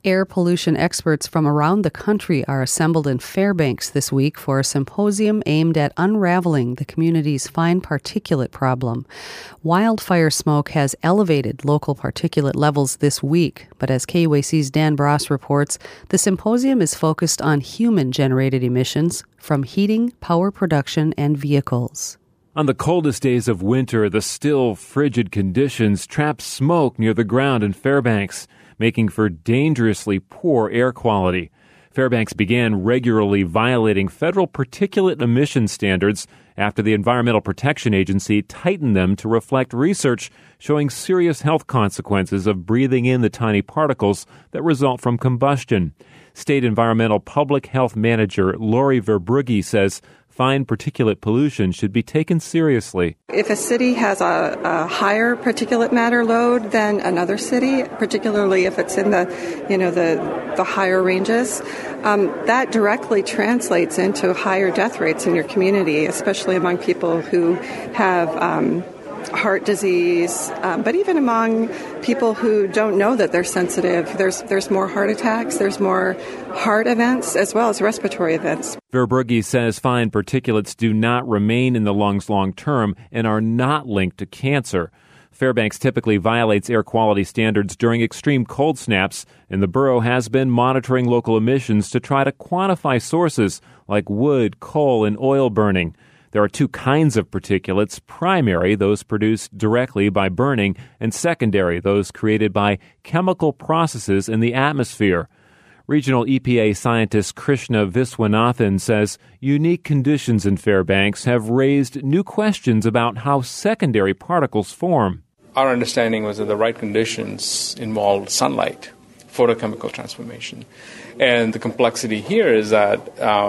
Air pollution experts from around the country are assembled in Fairbanks this week for a symposium aimed at unraveling the community's fine particulate problem. Wildfire smoke has elevated local particulate levels this week, but as KUAC's Dan Bross reports, the symposium is focused on human-generated emissions from heating, power production, and vehicles. On the coldest days of winter, the still, frigid conditions trap smoke near the ground in Fairbanks, making for dangerously poor air quality. Fairbanks began regularly violating federal particulate emission standards after the Environmental Protection Agency tightened them to reflect research showing serious health consequences of breathing in the tiny particles that result from combustion. State Environmental Public Health Manager Lori Verbrugge says fine particulate pollution should be taken seriously. If a city has a higher particulate matter load than another city, particularly if it's in the higher ranges, that directly translates into higher death rates in your community, especially among people who have heart disease, but even among people who don't know that they're sensitive. There's more heart attacks, there's more heart events as well as respiratory events. Verbrugge says fine particulates do not remain in the lungs long term and are not linked to cancer. Fairbanks typically violates air quality standards during extreme cold snaps, and the borough has been monitoring local emissions to try to quantify sources like wood, coal, and oil burning. There are two kinds of particulates: primary, those produced directly by burning, and secondary, those created by chemical processes in the atmosphere. Regional EPA scientist Krishna Viswanathan says unique conditions in Fairbanks have raised new questions about how secondary particles form. Our understanding was that the right conditions involved sunlight, photochemical transformation. And the complexity here is that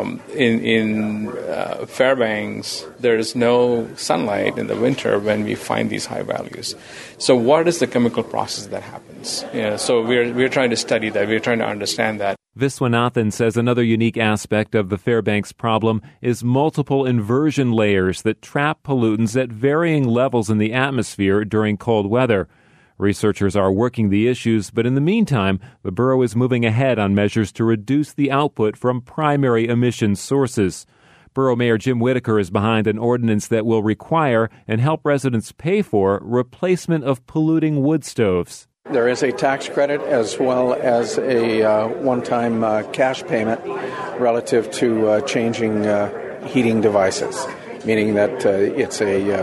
in Fairbanks, there is no sunlight in the winter when we find these high values. So what is the chemical process that happens? So we're trying to study that. We're trying to understand that. Viswanathan says another unique aspect of the Fairbanks problem is multiple inversion layers that trap pollutants at varying levels in the atmosphere during cold weather. Researchers are working the issues, but in the meantime, the borough is moving ahead on measures to reduce the output from primary emission sources. Borough Mayor Jim Whitaker is behind an ordinance that will require and help residents pay for replacement of polluting wood stoves. There is a tax credit as well as a one-time cash payment relative to changing heating devices, meaning that it's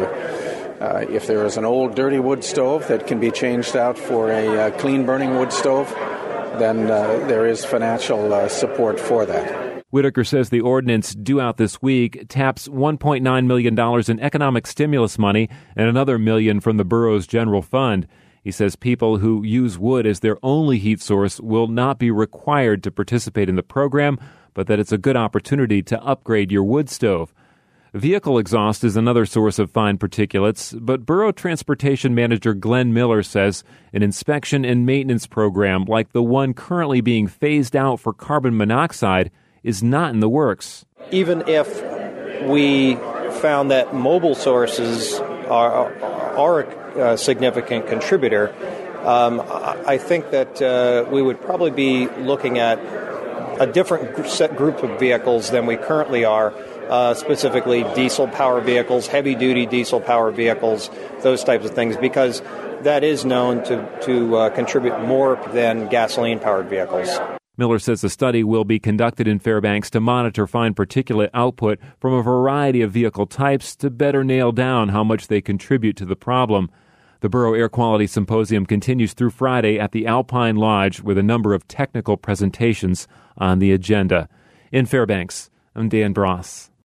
if there is an old dirty wood stove that can be changed out for a clean burning wood stove, then there is financial support for that. Whitaker says the ordinance due out this week taps $1.9 million in economic stimulus money and another $1 million from the borough's general fund. He says people who use wood as their only heat source will not be required to participate in the program, but that it's a good opportunity to upgrade your wood stove. Vehicle exhaust is another source of fine particulates, but Borough Transportation Manager Glenn Miller says an inspection and maintenance program like the one currently being phased out for carbon monoxide is not in the works. Even if we found that mobile sources are a significant contributor, I think that we would probably be looking at a different set group of vehicles than we currently are. Specifically diesel-powered vehicles, heavy-duty diesel-powered vehicles, those types of things, because that is known to contribute more than gasoline-powered vehicles. Miller says a study will be conducted in Fairbanks to monitor fine particulate output from a variety of vehicle types to better nail down how much they contribute to the problem. The Borough Air Quality Symposium continues through Friday at the Alpine Lodge with a number of technical presentations on the agenda. In Fairbanks, I'm Dan Bross.